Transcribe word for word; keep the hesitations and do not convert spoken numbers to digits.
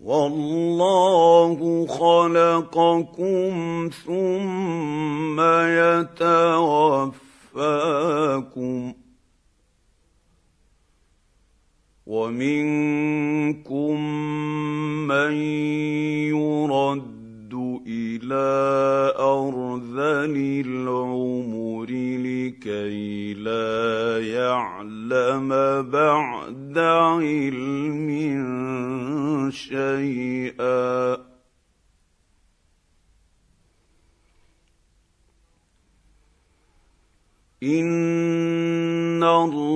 والله خلقكم ثم يتوفاكم ومنكم من يرد إلى أرذل العمر لكي لا يعلم بعد علم شيئا إن الله